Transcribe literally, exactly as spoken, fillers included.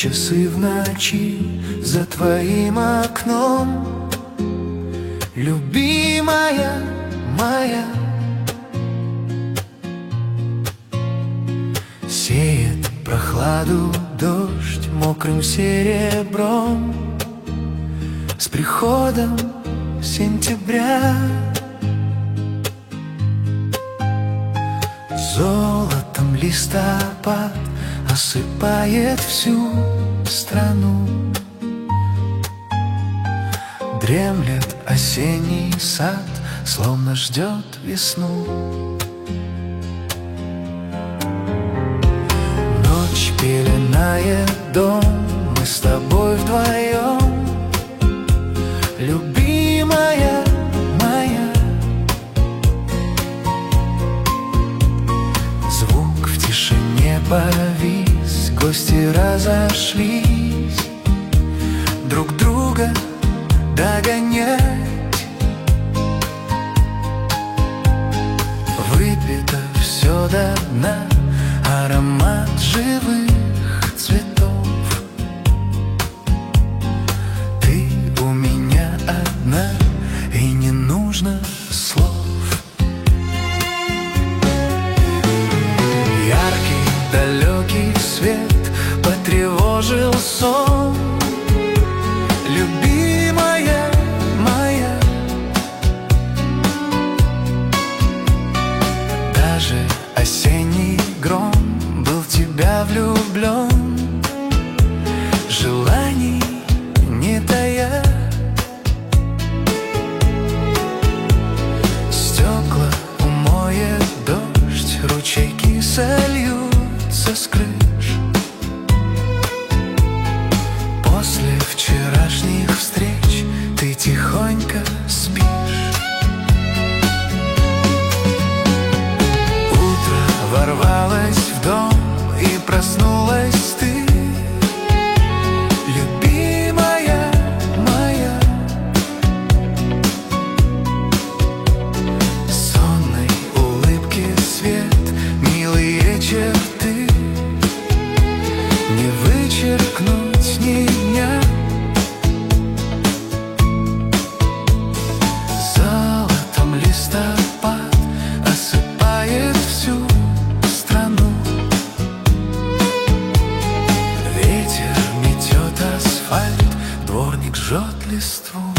часы в ночи за твоим окном. Любимая моя, сеет прохладу дождь мокрым серебром. С приходом сентября золотом листопад осыпает всю страну. Дремлет осенний сад, словно ждет весну. Ночь пеленает дом, мы с тобой вдвоем. Любимая моя, звук в тишине повис, гости разошлись, друг друга догонять. Выпито все до дна, аромат живых цветов. Ты у меня одна, и не нужно слов. Яркий далекий свет потревожил сон. Любимая моя, даже осенний гром был в тебя влюблен, желаний не тая. Стекла умоет дождь, ручейки сольются с крыш. После вчерашних встреч ты тихонько спишь. Утро ворвалось в дом, и проснулась ты. Любимая моя, сонной улыбки свет, милые черты, не вычеркнуть ни дня. Золотом листопад осыпает всю страну. Ветер метет асфальт, дворник жжет листву.